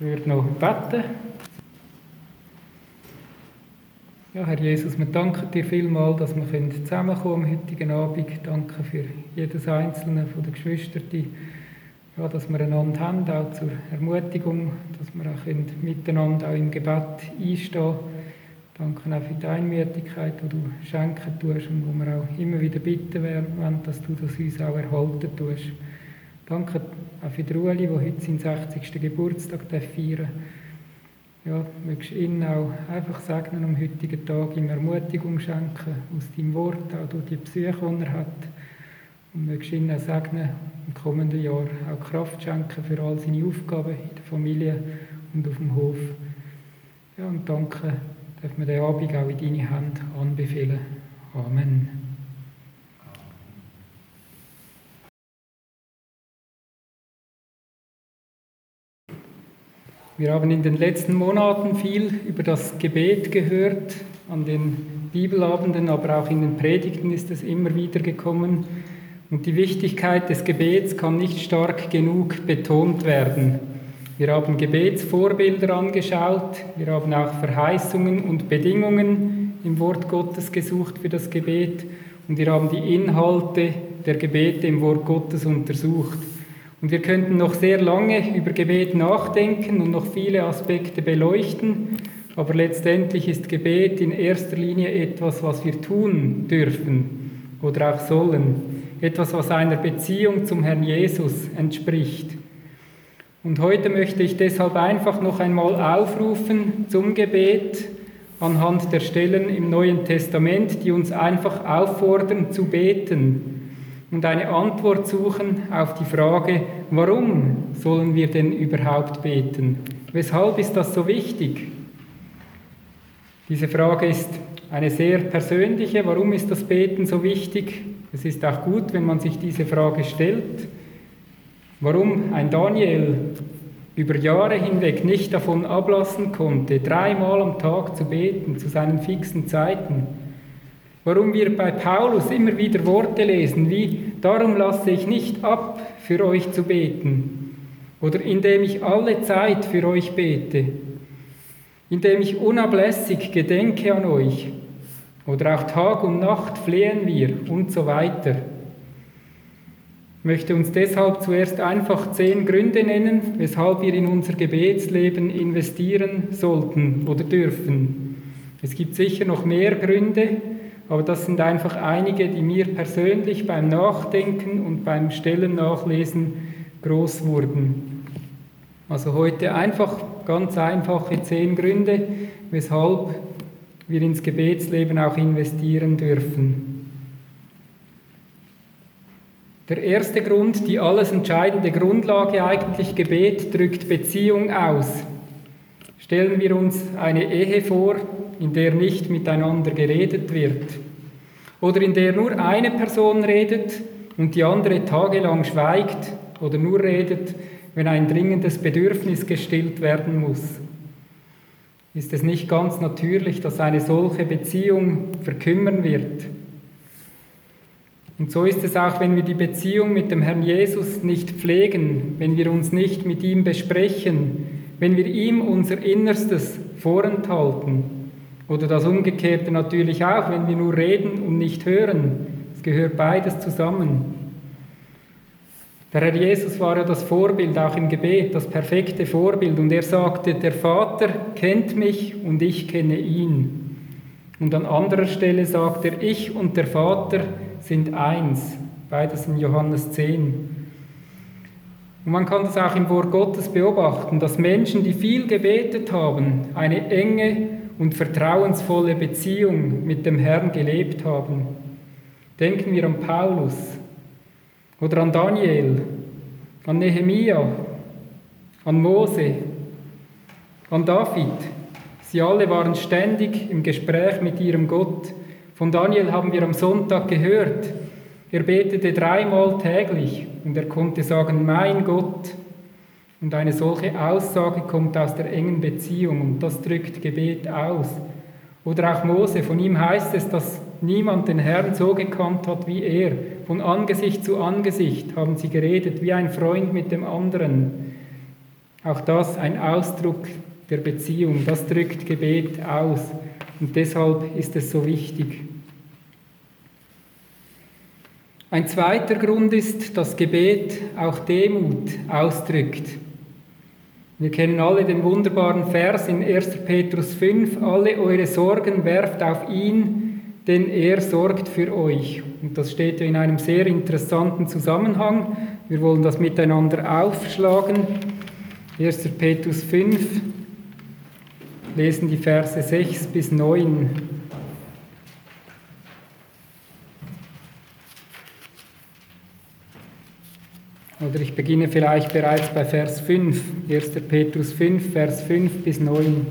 Ich würde noch beten. Ja, Herr Jesus, wir danken dir vielmals, dass wir zusammenkommen am heutigen Abend. Danke für jedes einzelne von den Geschwistern, ja, dass wir einander haben, auch zur Ermutigung, dass wir auch miteinander auch im Gebet einstehen. Danke auch für die Einmütigkeit, die du schenken tust und wo wir auch immer wieder bitten werden, dass du das uns auch erhalten tust. Danke auch für die Rueli, die heute seinen 60. Geburtstag feiern darf. Ja, möchtest ihn auch einfach segnen am heutigen Tag, ihm Ermutigung schenken aus deinem Wort, auch durch die Psyche, die er hat. Und möchtest ihn auch segnen im kommenden Jahr, auch Kraft schenken für all seine Aufgaben in der Familie und auf dem Hof. Ja, und danke, darf man den Abend auch in deine Hände anbefehlen. Amen. Wir haben in den letzten Monaten viel über das Gebet gehört, an den Bibelabenden, aber auch in den Predigten ist es immer wieder gekommen. Und die Wichtigkeit des Gebets kann nicht stark genug betont werden. Wir haben Gebetsvorbilder angeschaut, wir haben auch Verheißungen und Bedingungen im Wort Gottes gesucht für das Gebet und wir haben die Inhalte der Gebete im Wort Gottes untersucht. Und wir könnten noch sehr lange über Gebet nachdenken und noch viele Aspekte beleuchten, aber letztendlich ist Gebet in erster Linie etwas, was wir tun dürfen oder auch sollen. Etwas, was einer Beziehung zum Herrn Jesus entspricht. Und heute möchte ich deshalb einfach noch einmal aufrufen zum Gebet anhand der Stellen im Neuen Testament, die uns einfach auffordern zu beten und eine Antwort suchen auf die Frage, warum sollen wir denn überhaupt beten? Weshalb ist das so wichtig? Diese Frage ist eine sehr persönliche. Warum ist das Beten so wichtig? Es ist auch gut, wenn man sich diese Frage stellt. Warum ein Daniel über Jahre hinweg nicht davon ablassen konnte, 3-mal am Tag zu beten, zu seinen fixen Zeiten. Warum wir bei Paulus immer wieder Worte lesen wie, darum lasse ich nicht ab, für euch zu beten. Oder indem ich alle Zeit für euch bete. Indem ich unablässig gedenke an euch. Oder auch Tag und Nacht flehen wir und so weiter. Ich möchte uns deshalb zuerst einfach 10 Gründe nennen, weshalb wir in unser Gebetsleben investieren sollten oder dürfen. Es gibt sicher noch mehr Gründe, aber das sind einfach einige, die mir persönlich beim Nachdenken und beim Stellen nachlesen groß wurden. Also heute einfach ganz einfache 10 Gründe, weshalb wir ins Gebetsleben auch investieren dürfen. Der erste Grund, die alles entscheidende Grundlage eigentlich, Gebet drückt Beziehung aus. Stellen wir uns eine Ehe vor, in der nicht miteinander geredet wird. Oder in der nur eine Person redet und die andere tagelang schweigt oder nur redet, wenn ein dringendes Bedürfnis gestillt werden muss. Ist es nicht ganz natürlich, dass eine solche Beziehung verkümmern wird? Und so ist es auch, wenn wir die Beziehung mit dem Herrn Jesus nicht pflegen, wenn wir uns nicht mit ihm besprechen, wenn wir ihm unser Innerstes vorenthalten. Oder das Umgekehrte natürlich auch, wenn wir nur reden und nicht hören. Es gehört beides zusammen. Der Herr Jesus war ja das Vorbild, auch im Gebet, das perfekte Vorbild. Und er sagte, der Vater kennt mich und ich kenne ihn. Und an anderer Stelle sagt er, ich und der Vater sind eins. Beides in Johannes 10. Und man kann das auch im Wort Gottes beobachten, dass Menschen, die viel gebetet haben, eine enge und vertrauensvolle Beziehung mit dem Herrn gelebt haben. Denken wir an Paulus oder an Daniel, an Nehemia, an Mose, an David. Sie alle waren ständig im Gespräch mit ihrem Gott. Von Daniel haben wir am Sonntag gehört, er betete 3-mal täglich und er konnte sagen, mein Gott. Und eine solche Aussage kommt aus der engen Beziehung und das drückt Gebet aus. Oder auch Mose, von ihm heißt es, dass niemand den Herrn so gekannt hat wie er. Von Angesicht zu Angesicht haben sie geredet, wie ein Freund mit dem anderen. Auch das ein Ausdruck der Beziehung, das drückt Gebet aus und deshalb ist es so wichtig. Ein zweiter Grund ist, dass Gebet auch Demut ausdrückt. Wir kennen alle den wunderbaren Vers in 1. Petrus 5, alle eure Sorgen werft auf ihn, denn er sorgt für euch. Und das steht ja in einem sehr interessanten Zusammenhang. Wir wollen das miteinander aufschlagen. 1. Petrus 5, lesen die Verse 6 bis 9. Oder ich beginne vielleicht bereits bei Vers 5, 1. Petrus 5, Vers 5 bis 9.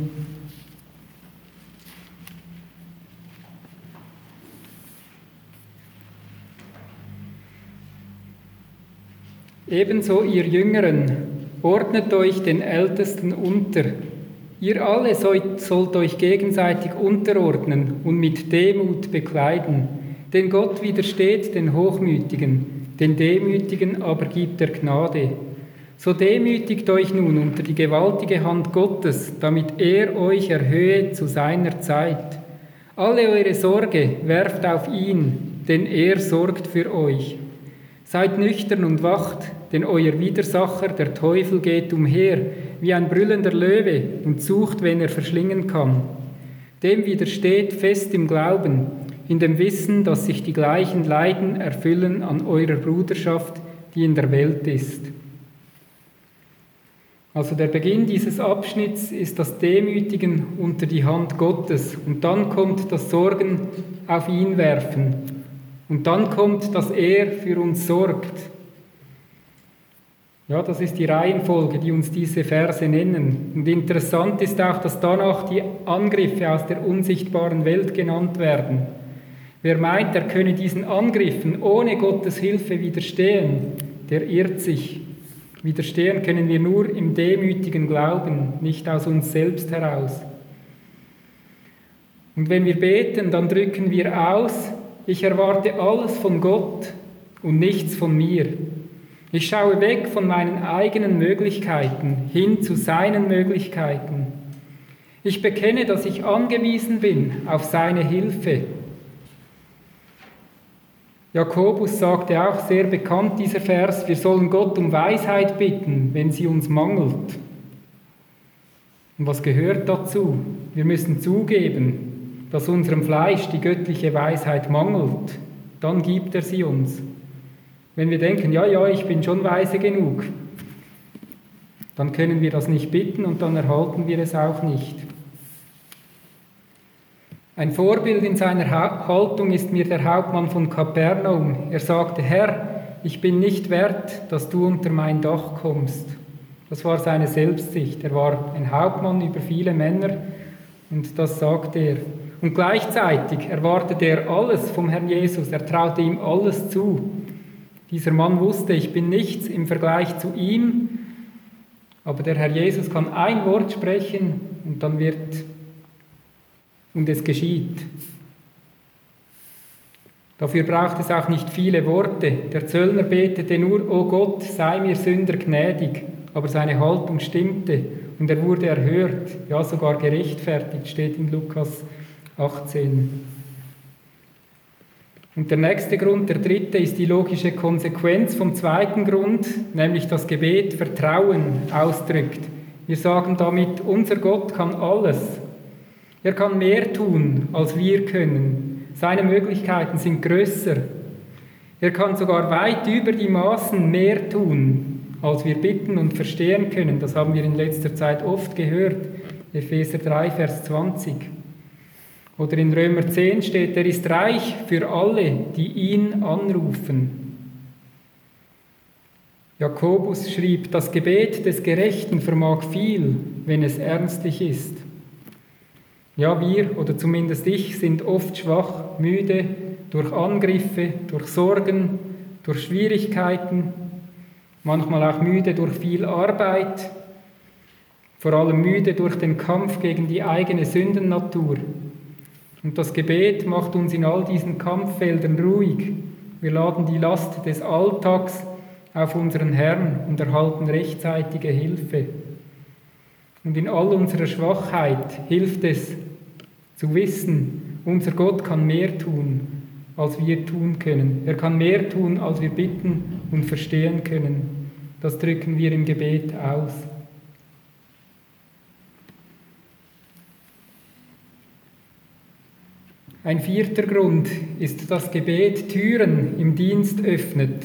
Ebenso ihr Jüngeren, ordnet euch den Ältesten unter. Ihr alle sollt euch gegenseitig unterordnen und mit Demut bekleiden. Denn Gott widersteht den Hochmütigen, den Demütigen aber gibt er Gnade. So demütigt euch nun unter die gewaltige Hand Gottes, damit er euch erhöhe zu seiner Zeit. Alle eure Sorge werft auf ihn, denn er sorgt für euch. Seid nüchtern und wacht, denn euer Widersacher, der Teufel, geht umher, wie ein brüllender Löwe und sucht, wen er verschlingen kann. Dem widersteht fest im Glauben, in dem Wissen, dass sich die gleichen Leiden erfüllen an eurer Bruderschaft, die in der Welt ist. Also der Beginn dieses Abschnitts ist das Demütigen unter die Hand Gottes und dann kommt das Sorgen auf ihn werfen und dann kommt, dass er für uns sorgt. Ja, das ist die Reihenfolge, die uns diese Verse nennen. Und interessant ist auch, dass danach die Angriffe aus der unsichtbaren Welt genannt werden. Wer meint, er könne diesen Angriffen ohne Gottes Hilfe widerstehen, der irrt sich. Widerstehen können wir nur im demütigen Glauben, nicht aus uns selbst heraus. Und wenn wir beten, dann drücken wir aus, ich erwarte alles von Gott und nichts von mir. Ich schaue weg von meinen eigenen Möglichkeiten hin zu seinen Möglichkeiten. Ich bekenne, dass ich angewiesen bin auf seine Hilfe. Jakobus sagte auch sehr bekannt, dieser Vers, wir sollen Gott um Weisheit bitten, wenn sie uns mangelt. Und was gehört dazu? Wir müssen zugeben, dass unserem Fleisch die göttliche Weisheit mangelt. Dann gibt er sie uns. Wenn wir denken, ja, ich bin schon weise genug, dann können wir das nicht bitten und dann erhalten wir es auch nicht. Ein Vorbild in seiner Haltung ist mir der Hauptmann von Kapernaum. Er sagte, Herr, ich bin nicht wert, dass du unter mein Dach kommst. Das war seine Selbstsicht. Er war ein Hauptmann über viele Männer und das sagte er. Und gleichzeitig erwartete er alles vom Herrn Jesus. Er traute ihm alles zu. Dieser Mann wusste, ich bin nichts im Vergleich zu ihm, aber der Herr Jesus kann ein Wort sprechen und es geschieht. Dafür braucht es auch nicht viele Worte. Der Zöllner betete nur, O Gott, sei mir Sünder gnädig, aber seine Haltung stimmte und er wurde erhört, ja sogar gerechtfertigt, steht in Lukas 18. Und der nächste Grund, der dritte, ist die logische Konsequenz vom zweiten Grund, nämlich das Gebet Vertrauen ausdrückt. Wir sagen damit, unser Gott kann alles. Er kann mehr tun, als wir können. Seine Möglichkeiten sind größer. Er kann sogar weit über die Maßen mehr tun, als wir bitten und verstehen können. Das haben wir in letzter Zeit oft gehört. Epheser 3, Vers 20. Oder in Römer 10 steht, er ist reich für alle, die ihn anrufen. Jakobus schrieb, das Gebet des Gerechten vermag viel, wenn es ernstlich ist. Ja, wir, oder zumindest ich, sind oft schwach, müde durch Angriffe, durch Sorgen, durch Schwierigkeiten, manchmal auch müde durch viel Arbeit, vor allem müde durch den Kampf gegen die eigene Sündennatur. Und das Gebet macht uns in all diesen Kampffeldern ruhig. Wir laden die Last des Alltags auf unseren Herrn und erhalten rechtzeitige Hilfe. Und in all unserer Schwachheit hilft es zu wissen, unser Gott kann mehr tun, als wir tun können. Er kann mehr tun, als wir bitten und verstehen können. Das drücken wir im Gebet aus. Ein vierter Grund ist, dass Gebet Türen im Dienst öffnet.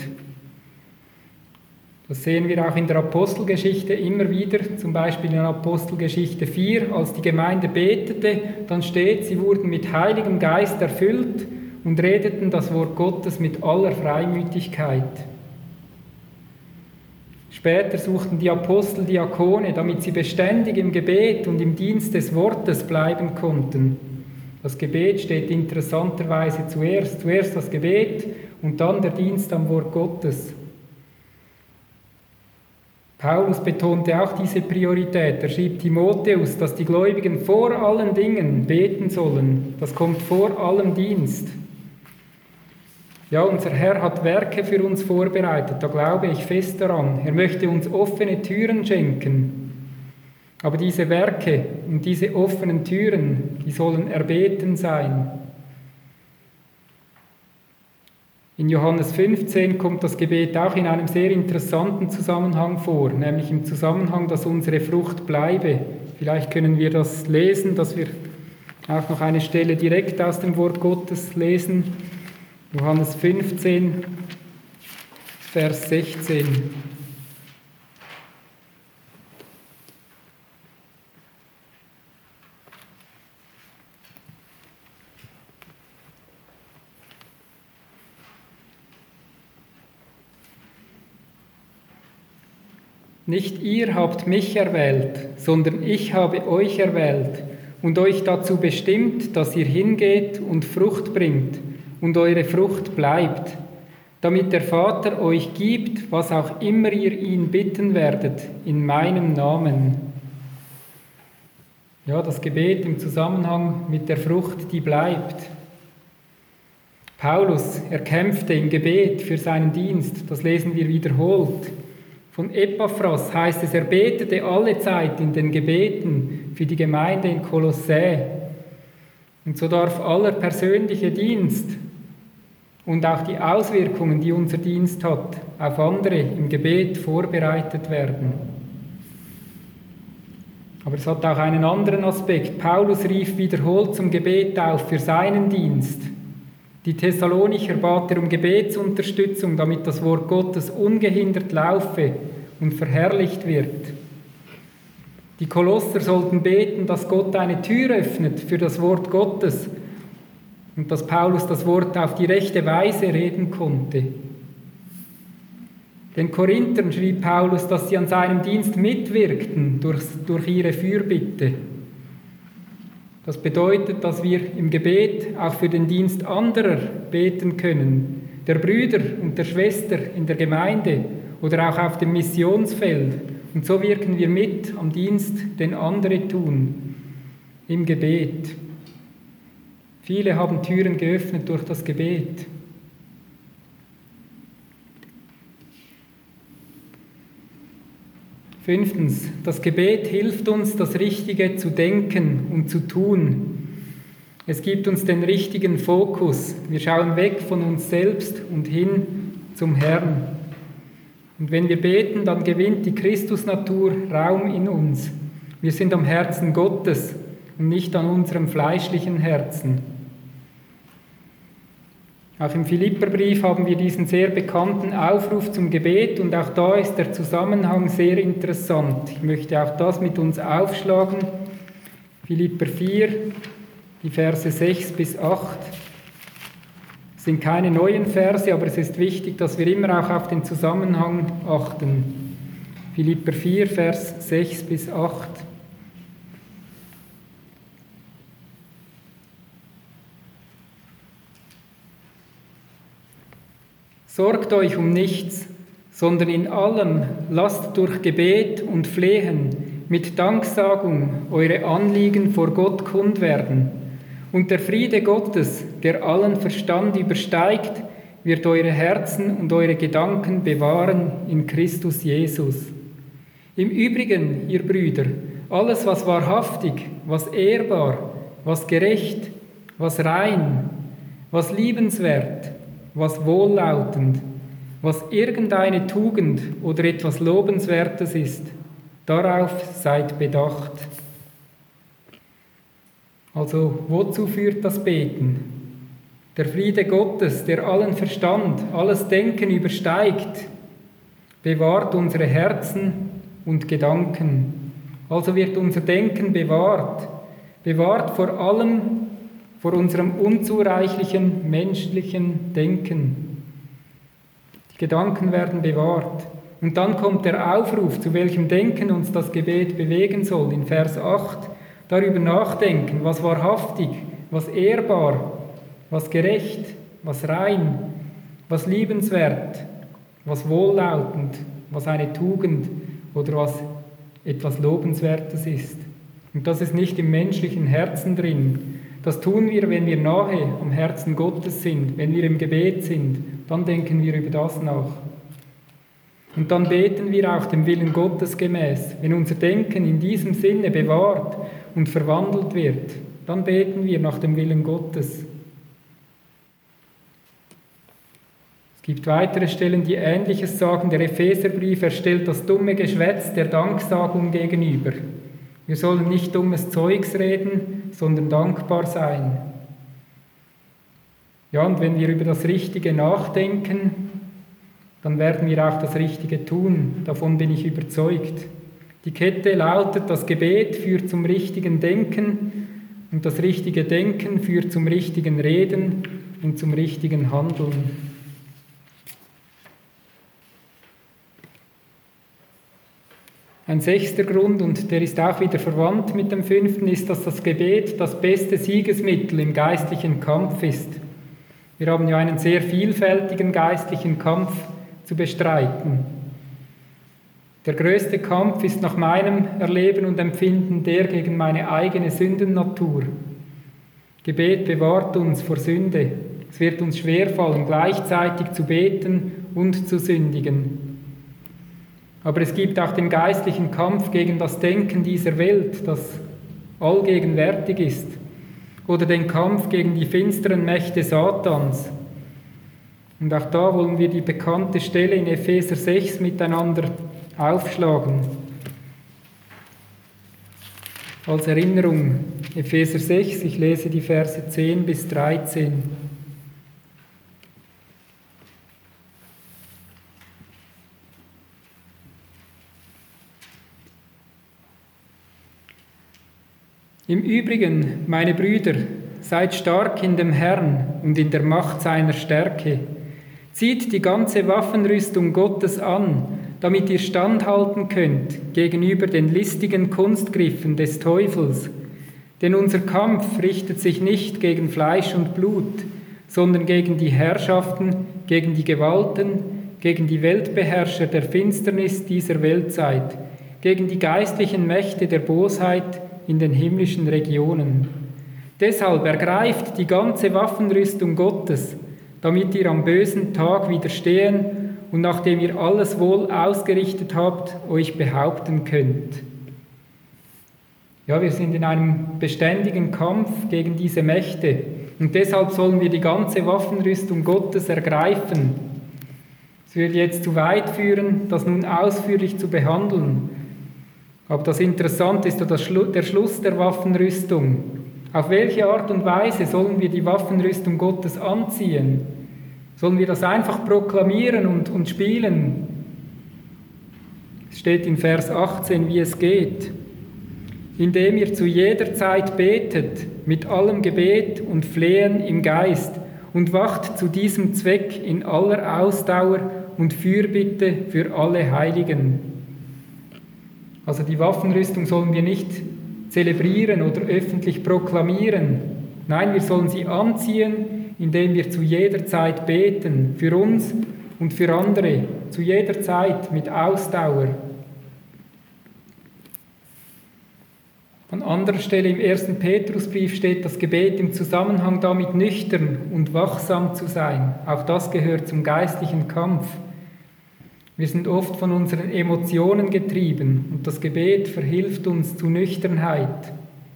Das sehen wir auch in der Apostelgeschichte immer wieder, zum Beispiel in Apostelgeschichte 4, als die Gemeinde betete, dann steht, sie wurden mit Heiligem Geist erfüllt und redeten das Wort Gottes mit aller Freimütigkeit. Später suchten die Apostel Diakone, damit sie beständig im Gebet und im Dienst des Wortes bleiben konnten. Das Gebet steht interessanterweise zuerst. Zuerst das Gebet und dann der Dienst am Wort Gottes. Paulus betonte auch diese Priorität. Er schrieb Timotheus, dass die Gläubigen vor allen Dingen beten sollen. Das kommt vor allem Dienst. Ja, unser Herr hat Werke für uns vorbereitet, da glaube ich fest daran. Er möchte uns offene Türen schenken. Aber diese Werke und diese offenen Türen, die sollen erbeten sein. In Johannes 15 kommt das Gebet auch in einem sehr interessanten Zusammenhang vor, nämlich im Zusammenhang, dass unsere Frucht bleibe. Vielleicht können wir das lesen, dass wir auch noch eine Stelle direkt aus dem Wort Gottes lesen. Johannes 15, Vers 16. Nicht ihr habt mich erwählt, sondern ich habe euch erwählt und euch dazu bestimmt, dass ihr hingeht und Frucht bringt und eure Frucht bleibt, damit der Vater euch gibt, was auch immer ihr ihn bitten werdet, in meinem Namen. Ja, das Gebet im Zusammenhang mit der Frucht, die bleibt. Paulus, er kämpfte im Gebet für seinen Dienst, das lesen wir wiederholt. Von Epaphras heißt es, er betete alle Zeit in den Gebeten für die Gemeinde in Kolossä. Und so darf aller persönliche Dienst und auch die Auswirkungen, die unser Dienst hat, auf andere im Gebet vorbereitet werden. Aber es hat auch einen anderen Aspekt. Paulus rief wiederholt zum Gebet auf für seinen Dienst. Die Thessalonicher bat er um Gebetsunterstützung, damit das Wort Gottes ungehindert laufe und verherrlicht wird. Die Kolosser sollten beten, dass Gott eine Tür öffnet für das Wort Gottes und dass Paulus das Wort auf die rechte Weise reden konnte. Den Korinthern schrieb Paulus, dass sie an seinem Dienst mitwirkten durch ihre Fürbitte. Das bedeutet, dass wir im Gebet auch für den Dienst anderer beten können, der Brüder und der Schwester in der Gemeinde oder auch auf dem Missionsfeld. Und so wirken wir mit am Dienst, den andere tun, im Gebet. Viele haben Türen geöffnet durch das Gebet. Fünftens, das Gebet hilft uns, das Richtige zu denken und zu tun. Es gibt uns den richtigen Fokus. Wir schauen weg von uns selbst und hin zum Herrn. Und wenn wir beten, dann gewinnt die Christusnatur Raum in uns. Wir sind am Herzen Gottes und nicht an unserem fleischlichen Herzen. Auch im Philipperbrief haben wir diesen sehr bekannten Aufruf zum Gebet und auch da ist der Zusammenhang sehr interessant. Ich möchte auch das mit uns aufschlagen. Philipper 4, die Verse 6 bis 8. Es sind keine neuen Verse, aber es ist wichtig, dass wir immer auch auf den Zusammenhang achten. Philipper 4, Vers 6 bis 8. Sorgt euch um nichts, sondern in allem lasst durch Gebet und Flehen mit Danksagung eure Anliegen vor Gott kund werden. Und der Friede Gottes, der allen Verstand übersteigt, wird eure Herzen und eure Gedanken bewahren in Christus Jesus. Im Übrigen, ihr Brüder, alles, was wahrhaftig, was ehrbar, was gerecht, was rein, was liebenswert, was wohllautend, was irgendeine Tugend oder etwas Lobenswertes ist, darauf seid bedacht. Also, wozu führt das Beten? Der Friede Gottes, der allen Verstand, alles Denken übersteigt, bewahrt unsere Herzen und Gedanken. Also wird unser Denken bewahrt vor allem vor unserem unzureichlichen menschlichen Denken. Die Gedanken werden bewahrt. Und dann kommt der Aufruf, zu welchem Denken uns das Gebet bewegen soll, in Vers 8. Darüber nachdenken, was wahrhaftig, was ehrbar, was gerecht, was rein, was liebenswert, was wohllautend, was eine Tugend oder was etwas Lobenswertes ist. Und das ist nicht im menschlichen Herzen drin. Das tun wir, wenn wir nahe am Herzen Gottes sind, wenn wir im Gebet sind. Dann denken wir über das nach. Und dann beten wir auch dem Willen Gottes gemäß. Wenn unser Denken in diesem Sinne bewahrt und verwandelt wird, dann beten wir nach dem Willen Gottes. Es gibt weitere Stellen, die Ähnliches sagen. Der Epheserbrief stellt das dumme Geschwätz der Danksagung gegenüber. Wir sollen nicht dummes Zeugs reden, sondern dankbar sein. Ja, und wenn wir über das Richtige nachdenken, dann werden wir auch das Richtige tun. Davon bin ich überzeugt. Die Kette lautet, das Gebet führt zum richtigen Denken und das richtige Denken führt zum richtigen Reden und zum richtigen Handeln. Ein sechster Grund, und der ist auch wieder verwandt mit dem fünften, ist, dass das Gebet das beste Siegesmittel im geistlichen Kampf ist. Wir haben ja einen sehr vielfältigen geistlichen Kampf zu bestreiten. Der größte Kampf ist nach meinem Erleben und Empfinden der gegen meine eigene Sündennatur. Gebet bewahrt uns vor Sünde. Es wird uns schwerfallen, gleichzeitig zu beten und zu sündigen. Aber es gibt auch den geistlichen Kampf gegen das Denken dieser Welt, das allgegenwärtig ist, oder den Kampf gegen die finsteren Mächte Satans. Und auch da wollen wir die bekannte Stelle in Epheser 6 miteinander aufschlagen. Als Erinnerung, Epheser 6, ich lese die Verse 10 bis 13. Im Übrigen, meine Brüder, seid stark in dem Herrn und in der Macht seiner Stärke. Zieht die ganze Waffenrüstung Gottes an, damit ihr standhalten könnt gegenüber den listigen Kunstgriffen des Teufels. Denn unser Kampf richtet sich nicht gegen Fleisch und Blut, sondern gegen die Herrschaften, gegen die Gewalten, gegen die Weltbeherrscher der Finsternis dieser Weltzeit, gegen die geistlichen Mächte der Bosheit in den himmlischen Regionen. Deshalb ergreift die ganze Waffenrüstung Gottes, damit ihr am bösen Tag widerstehen und nachdem ihr alles wohl ausgerichtet habt, euch behaupten könnt. Ja, wir sind in einem beständigen Kampf gegen diese Mächte und deshalb sollen wir die ganze Waffenrüstung Gottes ergreifen. Es würde jetzt zu weit führen, das nun ausführlich zu behandeln. Aber das Interessante ist ja der Schluss der Waffenrüstung. Auf welche Art und Weise sollen wir die Waffenrüstung Gottes anziehen? Sollen wir das einfach proklamieren und spielen? Es steht in Vers 18, wie es geht. Indem ihr zu jeder Zeit betet, mit allem Gebet und Flehen im Geist und wacht zu diesem Zweck in aller Ausdauer und Fürbitte für alle Heiligen. Also die Waffenrüstung sollen wir nicht zelebrieren oder öffentlich proklamieren. Nein, wir sollen sie anziehen, indem wir zu jeder Zeit beten, für uns und für andere, zu jeder Zeit mit Ausdauer. An anderer Stelle im 1. Petrusbrief steht das Gebet im Zusammenhang damit, nüchtern und wachsam zu sein. Auch das gehört zum geistlichen Kampf. Wir sind oft von unseren Emotionen getrieben und das Gebet verhilft uns zu Nüchternheit.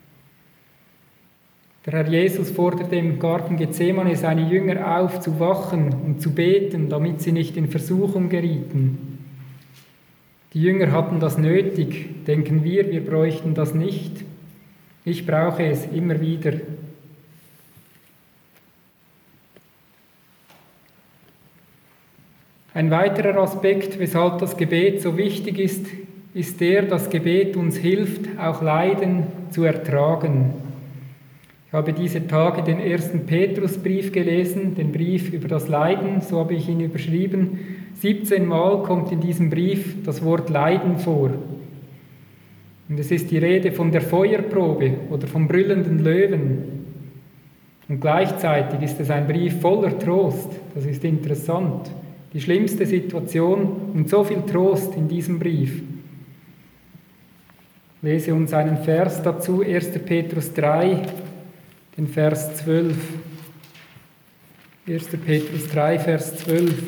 Der Herr Jesus forderte im Garten Gethsemane seine Jünger auf, zu wachen und zu beten, damit sie nicht in Versuchung gerieten. Die Jünger hatten das nötig, denken wir bräuchten das nicht. Ich brauche es immer wieder. Ein weiterer Aspekt, weshalb das Gebet so wichtig ist, ist der, dass Gebet uns hilft, auch Leiden zu ertragen. Ich habe diese Tage den 1. Petrusbrief gelesen, den Brief über das Leiden, so habe ich ihn überschrieben. 17 Mal kommt in diesem Brief das Wort Leiden vor. Und es ist die Rede von der Feuerprobe oder vom brüllenden Löwen. Und gleichzeitig ist es ein Brief voller Trost. Das ist interessant. Die schlimmste Situation und so viel Trost in diesem Brief. Ich lese uns einen Vers dazu, 1. Petrus 3, den Vers 12. 1. Petrus 3, Vers 12.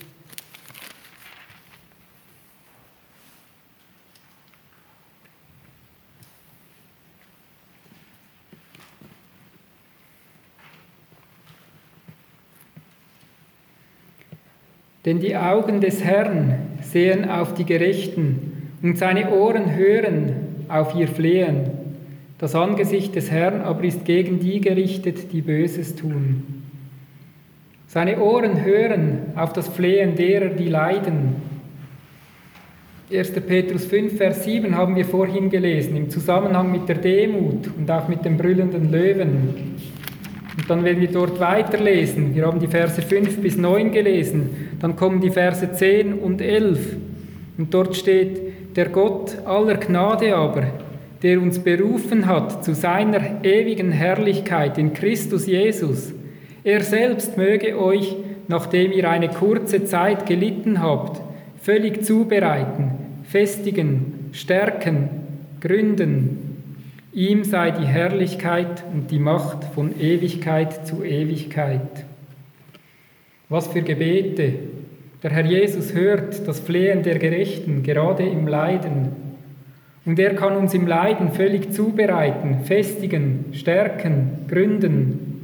Denn die Augen des Herrn sehen auf die Gerechten und seine Ohren hören auf ihr Flehen. Das Angesicht des Herrn aber ist gegen die gerichtet, die Böses tun. Seine Ohren hören auf das Flehen derer, die leiden. 1. Petrus 5, Vers 7 haben wir vorhin gelesen, im Zusammenhang mit der Demut und auch mit dem brüllenden Löwen. Und dann, wenn wir dort weiterlesen, wir haben die Verse 5 bis 9 gelesen, dann kommen die Verse 10 und 11. Und dort steht, der Gott aller Gnade aber, der uns berufen hat zu seiner ewigen Herrlichkeit in Christus Jesus, er selbst möge euch, nachdem ihr eine kurze Zeit gelitten habt, völlig zubereiten, festigen, stärken, gründen. Ihm sei die Herrlichkeit und die Macht von Ewigkeit zu Ewigkeit. Was für Gebete! Der Herr Jesus hört das Flehen der Gerechten, gerade im Leiden. Und er kann uns im Leiden völlig zubereiten, festigen, stärken, gründen.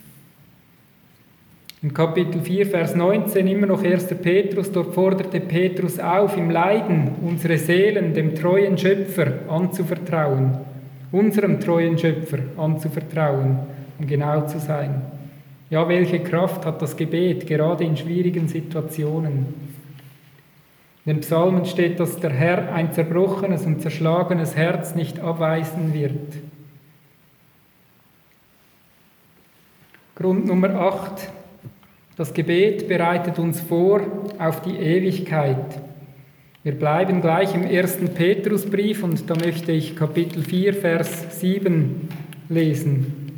In Kapitel 4, Vers 19, immer noch 1. Petrus, dort forderte Petrus auf, im Leiden unsere Seelen dem treuen Schöpfer anzuvertrauen. Unserem treuen Schöpfer anzuvertrauen, um genau zu sein. Ja, welche Kraft hat das Gebet, gerade in schwierigen Situationen? In den Psalmen steht, dass der Herr ein zerbrochenes und zerschlagenes Herz nicht abweisen wird. Grund Nummer 8. Das Gebet bereitet uns vor auf die Ewigkeit. Wir bleiben gleich im 1. Petrusbrief und da möchte ich Kapitel 4, Vers 7 lesen.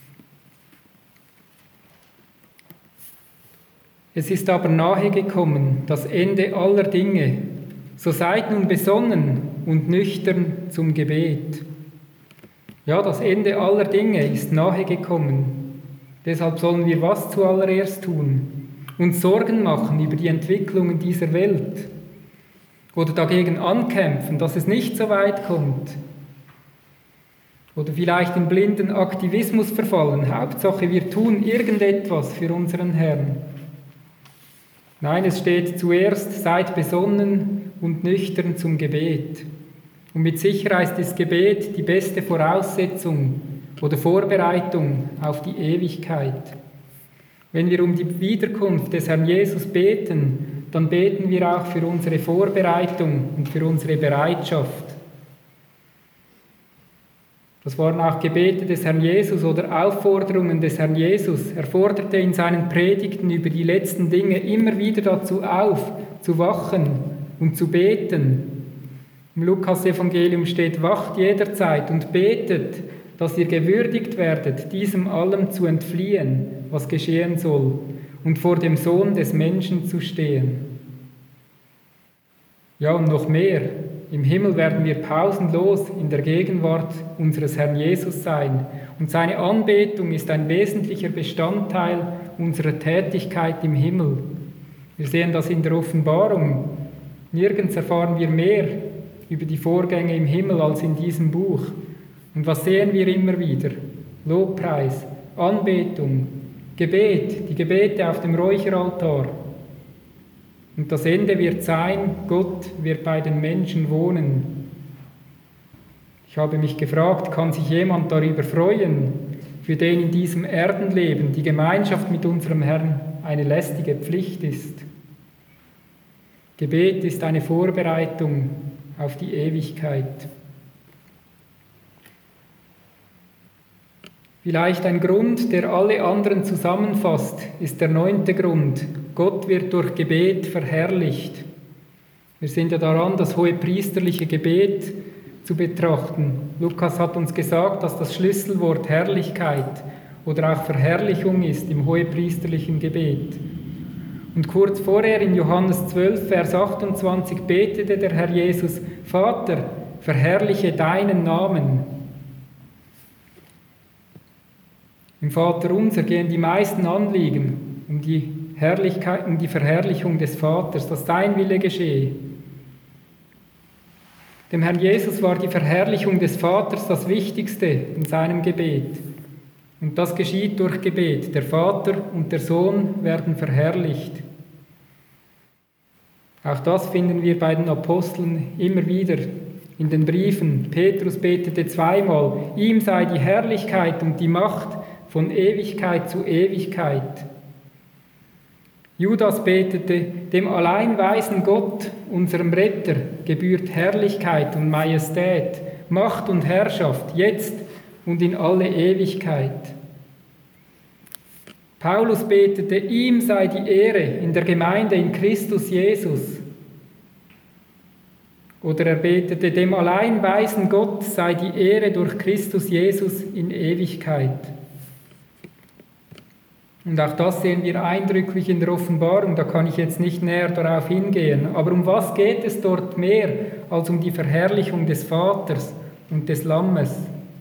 Es ist aber nahe gekommen, das Ende aller Dinge. So seid nun besonnen und nüchtern zum Gebet. Ja, das Ende aller Dinge ist nahe gekommen. Deshalb sollen wir was zuallererst tun? Uns Sorgen machen über die Entwicklungen dieser Welt. Oder dagegen ankämpfen, dass es nicht so weit kommt. Oder vielleicht in blinden Aktivismus verfallen. Hauptsache, wir tun irgendetwas für unseren Herrn. Nein, es steht zuerst, seid besonnen und nüchtern zum Gebet. Und mit Sicherheit ist Gebet die beste Voraussetzung oder Vorbereitung auf die Ewigkeit. Wenn wir um die Wiederkunft des Herrn Jesus beten, dann beten wir auch für unsere Vorbereitung und für unsere Bereitschaft. Das waren auch Gebete des Herrn Jesus oder Aufforderungen des Herrn Jesus. Er forderte in seinen Predigten über die letzten Dinge immer wieder dazu auf, zu wachen und zu beten. Im Lukas-Evangelium steht, wacht jederzeit und betet, dass ihr gewürdigt werdet, diesem allem zu entfliehen, was geschehen soll, und vor dem Sohn des Menschen zu stehen. Ja, und noch mehr. Im Himmel werden wir pausenlos in der Gegenwart unseres Herrn Jesus sein. Und seine Anbetung ist ein wesentlicher Bestandteil unserer Tätigkeit im Himmel. Wir sehen das in der Offenbarung. Nirgends erfahren wir mehr über die Vorgänge im Himmel als in diesem Buch. Und was sehen wir immer wieder? Lobpreis, Anbetung, Gebet, die Gebete auf dem Räucheraltar. Und das Ende wird sein, Gott wird bei den Menschen wohnen. Ich habe mich gefragt, kann sich jemand darüber freuen, für den in diesem Erdenleben die Gemeinschaft mit unserem Herrn eine lästige Pflicht ist? Gebet ist eine Vorbereitung auf die Ewigkeit. Vielleicht ein Grund, der alle anderen zusammenfasst, ist der 9. Grund. Gott wird durch Gebet verherrlicht. Wir sind ja daran, das hohepriesterliche Gebet zu betrachten. Lukas hat uns gesagt, dass das Schlüsselwort Herrlichkeit oder auch Verherrlichung ist im hohepriesterlichen Gebet. Und kurz vorher in Johannes 12, Vers 28 betete der Herr Jesus: Vater, verherrliche deinen Namen. Im Vaterunser gehen die meisten Anliegen um die Herrlichkeit, um die Verherrlichung des Vaters, dass dein Wille geschehe. Dem Herrn Jesus war die Verherrlichung des Vaters das Wichtigste in seinem Gebet. Und das geschieht durch Gebet. Der Vater und der Sohn werden verherrlicht. Auch das finden wir bei den Aposteln immer wieder in den Briefen. Petrus betete zweimal: Ihm sei die Herrlichkeit und die Macht von Ewigkeit zu Ewigkeit. Judas betete: Dem allein weisen Gott, unserem Retter, gebührt Herrlichkeit und Majestät, Macht und Herrschaft, jetzt und in alle Ewigkeit. Paulus betete: Ihm sei die Ehre in der Gemeinde in Christus Jesus. Oder er betete: Dem allein weisen Gott sei die Ehre durch Christus Jesus in Ewigkeit. Und auch das sehen wir eindrücklich in der Offenbarung, da kann ich jetzt nicht näher darauf hingehen. Aber um was geht es dort mehr als um die Verherrlichung des Vaters und des Lammes?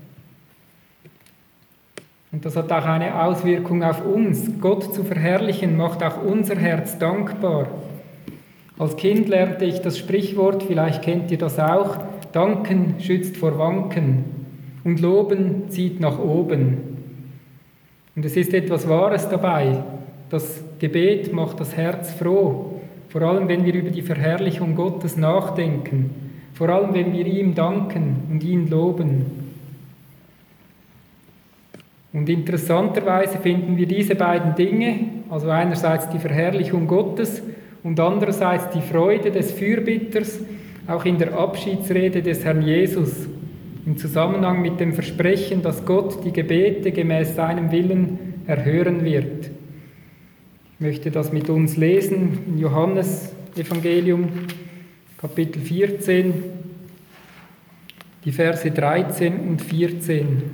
Und das hat auch eine Auswirkung auf uns. Gott zu verherrlichen macht auch unser Herz dankbar. Als Kind lernte ich das Sprichwort, vielleicht kennt ihr das auch: Danken schützt vor Wanken und Loben zieht nach oben. Und es ist etwas Wahres dabei. Das Gebet macht das Herz froh, vor allem wenn wir über die Verherrlichung Gottes nachdenken, vor allem wenn wir ihm danken und ihn loben. Und interessanterweise finden wir diese beiden Dinge, also einerseits die Verherrlichung Gottes und andererseits die Freude des Fürbitters, auch in der Abschiedsrede des Herrn Jesus, im Zusammenhang mit dem Versprechen, dass Gott die Gebete gemäß seinem Willen erhören wird. Ich möchte das mit uns lesen in Johannes Evangelium, Kapitel 14, die Verse 13 und 14.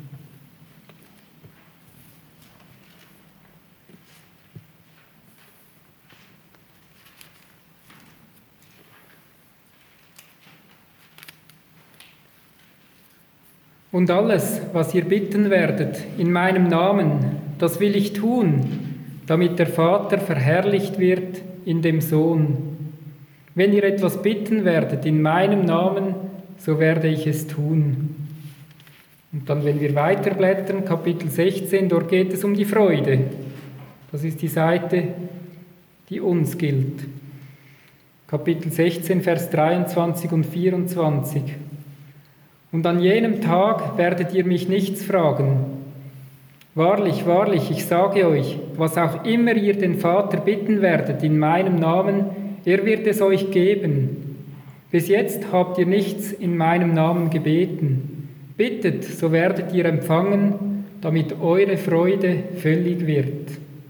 Und alles, was ihr bitten werdet in meinem Namen, das will ich tun, damit der Vater verherrlicht wird in dem Sohn. Wenn ihr etwas bitten werdet in meinem Namen, so werde ich es tun. Und dann, wenn wir weiterblättern, Kapitel 16, dort geht es um die Freude. Das ist die Seite, die uns gilt. Kapitel 16, Vers 23 und 24. Und an jenem Tag werdet ihr mich nichts fragen. Wahrlich, wahrlich, ich sage euch, was auch immer ihr den Vater bitten werdet in meinem Namen, er wird es euch geben. Bis jetzt habt ihr nichts in meinem Namen gebeten. Bittet, so werdet ihr empfangen, damit eure Freude völlig wird.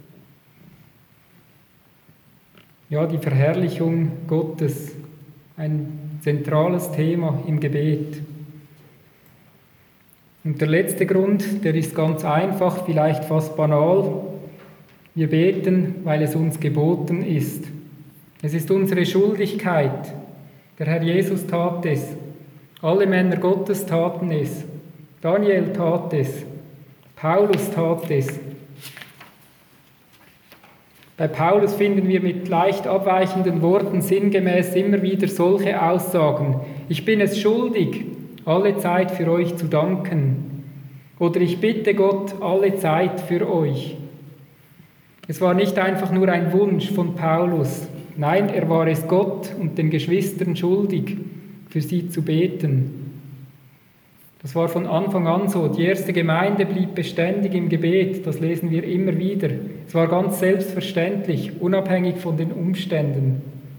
Ja, die Verherrlichung Gottes, ein zentrales Thema im Gebet. Und der letzte Grund, der ist ganz einfach, vielleicht fast banal. Wir beten, weil es uns geboten ist. Es ist unsere Schuldigkeit. Der Herr Jesus tat es. Alle Männer Gottes taten es. Daniel tat es. Paulus tat es. Bei Paulus finden wir mit leicht abweichenden Worten sinngemäß immer wieder solche Aussagen. Ich bin es schuldig, alle Zeit für euch zu danken. Oder ich bitte Gott alle Zeit für euch. Es war nicht einfach nur ein Wunsch von Paulus. Nein, er war es Gott und den Geschwistern schuldig, für sie zu beten. Das war von Anfang an so. Die erste Gemeinde blieb beständig im Gebet, das lesen wir immer wieder. Es war ganz selbstverständlich, unabhängig von den Umständen.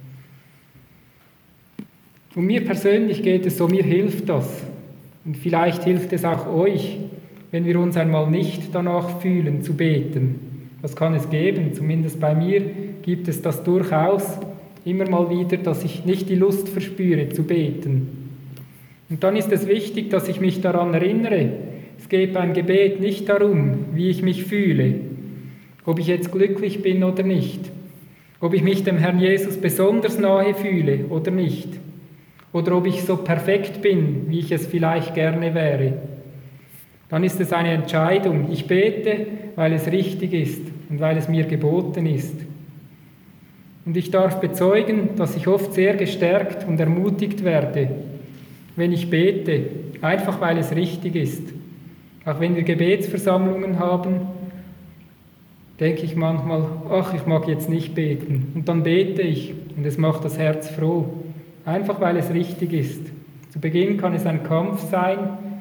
Und mir persönlich geht es so, mir hilft das. Und vielleicht hilft es auch euch, wenn wir uns einmal nicht danach fühlen, zu beten. Das kann es geben, zumindest bei mir gibt es das durchaus immer mal wieder, dass ich nicht die Lust verspüre, zu beten. Und dann ist es wichtig, dass ich mich daran erinnere, es geht beim Gebet nicht darum, wie ich mich fühle, ob ich jetzt glücklich bin oder nicht, ob ich mich dem Herrn Jesus besonders nahe fühle oder nicht, oder ob ich so perfekt bin, wie ich es vielleicht gerne wäre. Dann ist es eine Entscheidung. Ich bete, weil es richtig ist und weil es mir geboten ist. Und ich darf bezeugen, dass ich oft sehr gestärkt und ermutigt werde, wenn ich bete, einfach weil es richtig ist. Auch wenn wir Gebetsversammlungen haben, denke ich manchmal, ach, ich mag jetzt nicht beten. Und dann bete ich und es macht das Herz froh. Einfach weil es richtig ist. Zu Beginn kann es ein Kampf sein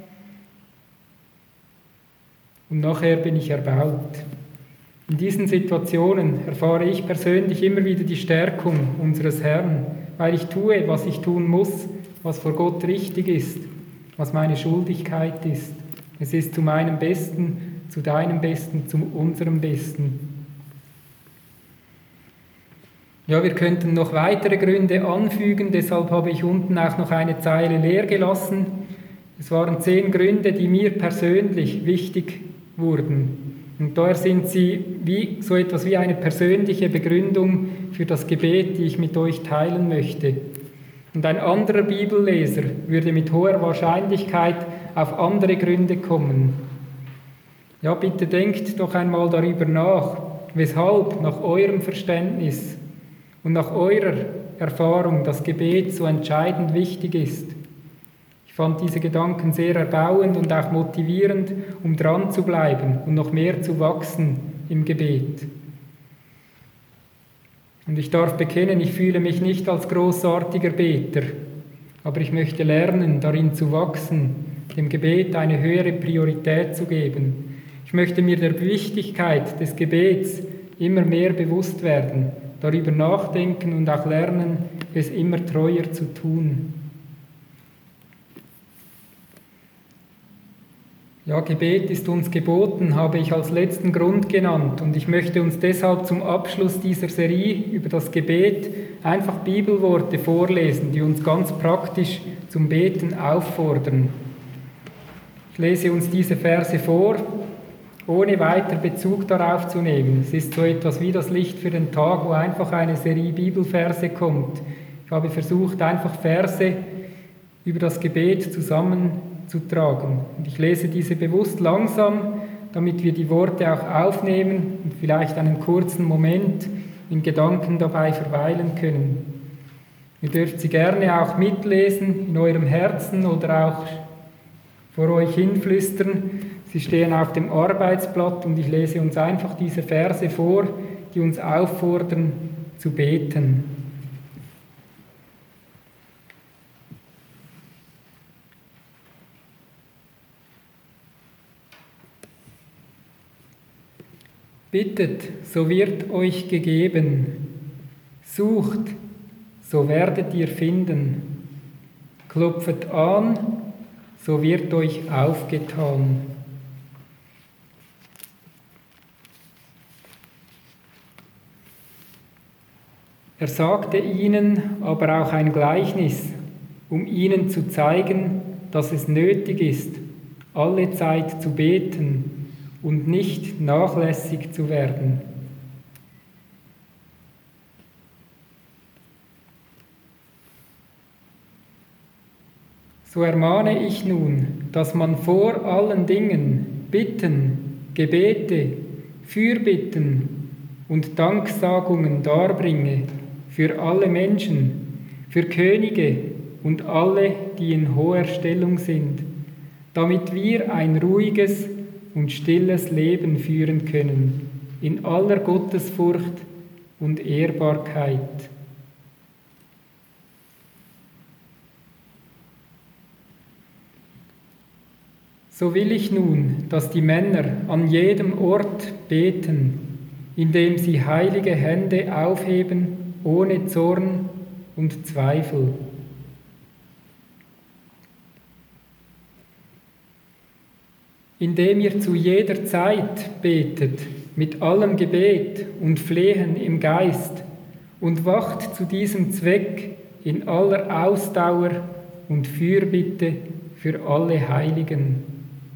und nachher bin ich erbaut. In diesen Situationen erfahre ich persönlich immer wieder die Stärkung unseres Herrn, weil ich tue, was ich tun muss, was vor Gott richtig ist, was meine Schuldigkeit ist. Es ist zu meinem Besten, zu deinem Besten, zu unserem Besten. Ja, wir könnten noch weitere Gründe anfügen, deshalb habe ich unten auch noch eine Zeile leer gelassen. Es waren 10 Gründe, die mir persönlich wichtig wurden. Und daher sind sie wie so etwas wie eine persönliche Begründung für das Gebet, die ich mit euch teilen möchte. Und ein anderer Bibelleser würde mit hoher Wahrscheinlichkeit auf andere Gründe kommen. Ja, bitte denkt doch einmal darüber nach, weshalb nach eurem Verständnis und nach eurer Erfahrung das Gebet so entscheidend wichtig ist. Ich fand diese Gedanken sehr erbauend und auch motivierend, um dran zu bleiben und noch mehr zu wachsen im Gebet. Und ich darf bekennen, ich fühle mich nicht als großartiger Beter, aber ich möchte lernen, darin zu wachsen, dem Gebet eine höhere Priorität zu geben. Ich möchte mir der Wichtigkeit des Gebets immer mehr bewusst werden, darüber nachdenken und auch lernen, es immer treuer zu tun. Ja, Gebet ist uns geboten, habe ich als letzten Grund genannt, und ich möchte uns deshalb zum Abschluss dieser Serie über das Gebet einfach Bibelworte vorlesen, die uns ganz praktisch zum Beten auffordern. Ich lese uns diese Verse vor, ohne weiter Bezug darauf zu nehmen. Es ist so etwas wie das Licht für den Tag, wo einfach eine Serie Bibelverse kommt. Ich habe versucht, einfach Verse über das Gebet zusammenzutragen. Und ich lese diese bewusst langsam, damit wir die Worte auch aufnehmen und vielleicht einen kurzen Moment in Gedanken dabei verweilen können. Ihr dürft sie gerne auch mitlesen in eurem Herzen oder auch vor euch hinflüstern. Sie stehen auf dem Arbeitsblatt und ich lese uns einfach diese Verse vor, die uns auffordern zu beten. Bittet, so wird euch gegeben. Sucht, so werdet ihr finden. Klopfet an, so wird euch aufgetan. Er sagte ihnen aber auch ein Gleichnis, um ihnen zu zeigen, dass es nötig ist, alle Zeit zu beten und nicht nachlässig zu werden. So ermahne ich nun, dass man vor allen Dingen Bitten, Gebete, Fürbitten und Danksagungen darbringe für alle Menschen, für Könige und alle, die in hoher Stellung sind, damit wir ein ruhiges und stilles Leben führen können, in aller Gottesfurcht und Ehrbarkeit. So will ich nun, dass die Männer an jedem Ort beten, indem sie heilige Hände aufheben, ohne Zorn und Zweifel. Indem ihr zu jeder Zeit betet, mit allem Gebet und Flehen im Geist, und wacht zu diesem Zweck in aller Ausdauer und Fürbitte für alle Heiligen.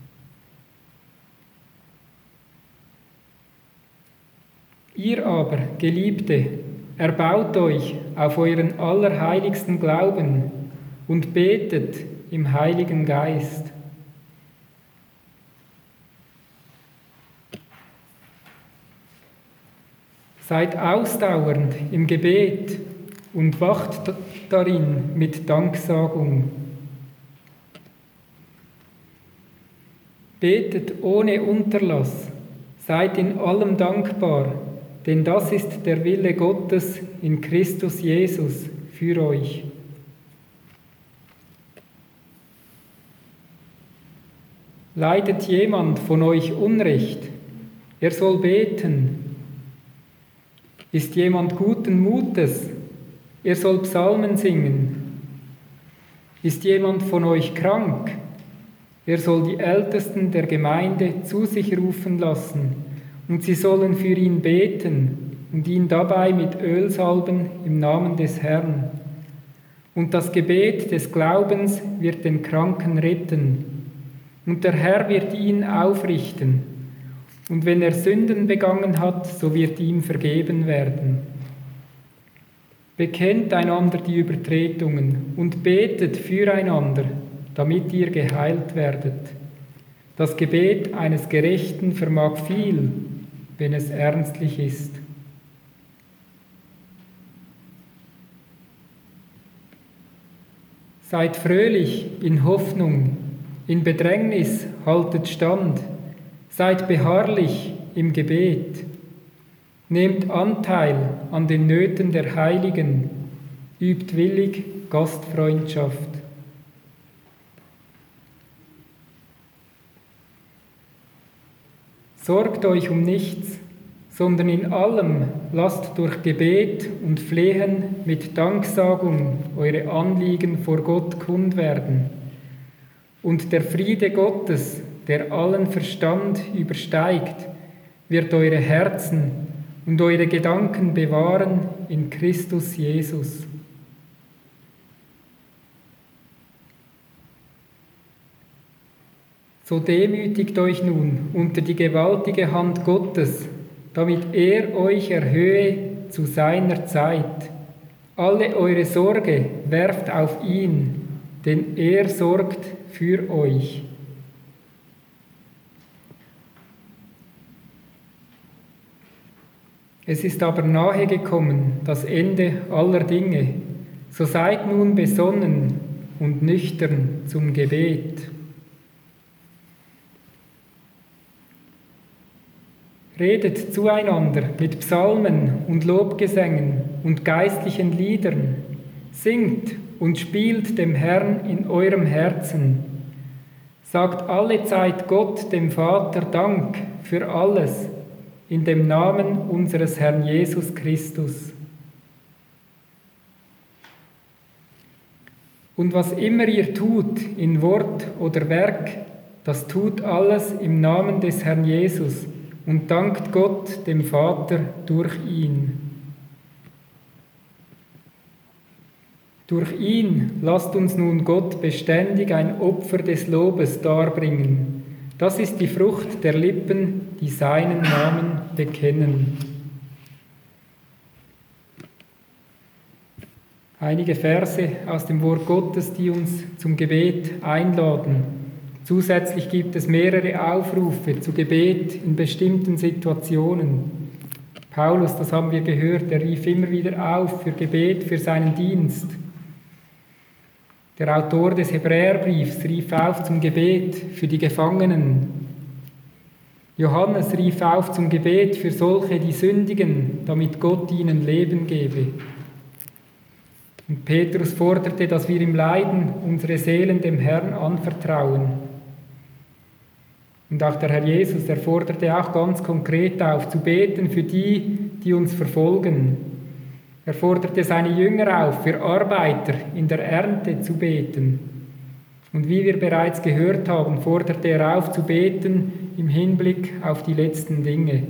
Ihr aber, Geliebte, erbaut euch auf euren allerheiligsten Glauben und betet im Heiligen Geist. Seid ausdauernd im Gebet und wacht darin mit Danksagung. Betet ohne Unterlass, seid in allem dankbar, denn das ist der Wille Gottes in Christus Jesus für euch. Leidet jemand von euch Unrecht, er soll beten. Ist jemand guten Mutes, er soll Psalmen singen. Ist jemand von euch krank, er soll die Ältesten der Gemeinde zu sich rufen lassen, und sie sollen für ihn beten und ihn dabei mit Öl salben im Namen des Herrn. Und das Gebet des Glaubens wird den Kranken retten, und der Herr wird ihn aufrichten. Und wenn er Sünden begangen hat, so wird ihm vergeben werden. Bekennt einander die Übertretungen und betet füreinander, damit ihr geheilt werdet. Das Gebet eines Gerechten vermag viel, wenn es ernstlich ist. Seid fröhlich in Hoffnung, in Bedrängnis haltet stand, seid beharrlich im Gebet. Nehmt Anteil an den Nöten der Heiligen, übt willig Gastfreundschaft. Sorgt euch um nichts, sondern in allem lasst durch Gebet und Flehen mit Danksagung eure Anliegen vor Gott kund werden. Und der Friede Gottes, der allen Verstand übersteigt, wird eure Herzen und eure Gedanken bewahren in Christus Jesus. So demütigt euch nun unter die gewaltige Hand Gottes, damit er euch erhöhe zu seiner Zeit. Alle eure Sorge werft auf ihn, denn er sorgt für euch. Es ist aber nahe gekommen, das Ende aller Dinge. So seid nun besonnen und nüchtern zum Gebet. Redet zueinander mit Psalmen und Lobgesängen und geistlichen Liedern. Singt und spielt dem Herrn in eurem Herzen. Sagt allezeit Gott, dem Vater, Dank für alles, in dem Namen unseres Herrn Jesus Christus. Und was immer ihr tut, in Wort oder Werk, das tut alles im Namen des Herrn Jesus und dankt Gott, dem Vater, durch ihn. Durch ihn lasst uns nun Gott beständig ein Opfer des Lobes darbringen. Das ist die Frucht der Lippen, die seinen Namen bekennen. Einige Verse aus dem Wort Gottes, die uns zum Gebet einladen. Zusätzlich gibt es mehrere Aufrufe zu Gebet in bestimmten Situationen. Paulus, das haben wir gehört, er rief immer wieder auf für Gebet, für seinen Dienst. Der Autor des Hebräerbriefs rief auf zum Gebet für die Gefangenen. Johannes rief auf zum Gebet für solche, die sündigen, damit Gott ihnen Leben gebe. Und Petrus forderte, dass wir im Leiden unsere Seelen dem Herrn anvertrauen. Und auch der Herr Jesus, er forderte auch ganz konkret auf, zu beten für die, die uns verfolgen. Er forderte seine Jünger auf, für Arbeiter in der Ernte zu beten. Und wie wir bereits gehört haben, forderte er auf, zu beten im Hinblick auf die letzten Dinge.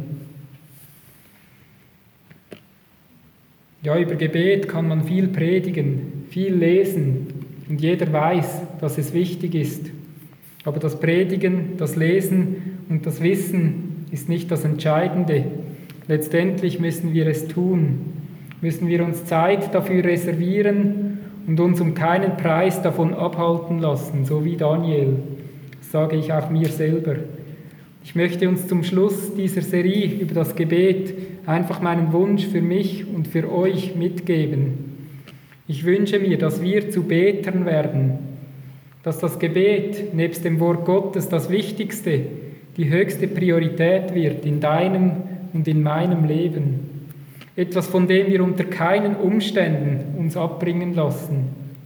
Ja, über Gebet kann man viel predigen, viel lesen und jeder weiß, dass es wichtig ist. Aber das Predigen, das Lesen und das Wissen ist nicht das Entscheidende. Letztendlich müssen wir es tun, müssen wir uns Zeit dafür reservieren und uns um keinen Preis davon abhalten lassen, so wie Daniel. Das sage ich auch mir selber. Ich möchte uns zum Schluss dieser Serie über das Gebet einfach meinen Wunsch für mich und für euch mitgeben. Ich wünsche mir, dass wir zu Betern werden, dass das Gebet nebst dem Wort Gottes das Wichtigste, die höchste Priorität wird in deinem und in meinem Leben. Etwas, von dem wir unter keinen Umständen uns abbringen lassen.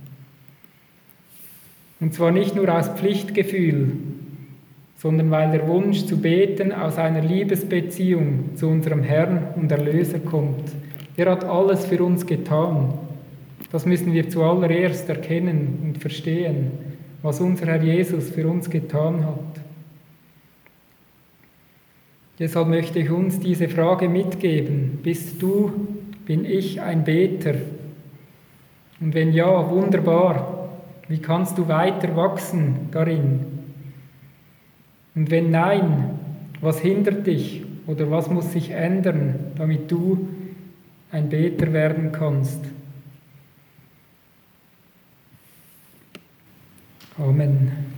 Und zwar nicht nur aus Pflichtgefühl, sondern weil der Wunsch zu beten aus einer Liebesbeziehung zu unserem Herrn und Erlöser kommt. Er hat alles für uns getan. Das müssen wir zuallererst erkennen und verstehen, was unser Herr Jesus für uns getan hat. Deshalb möchte ich uns diese Frage mitgeben. Bist du, bin ich ein Beter? Und wenn ja, wunderbar. Wie kannst du weiter wachsen darin? Und wenn nein, was hindert dich oder was muss sich ändern, damit du ein Beter werden kannst? Amen.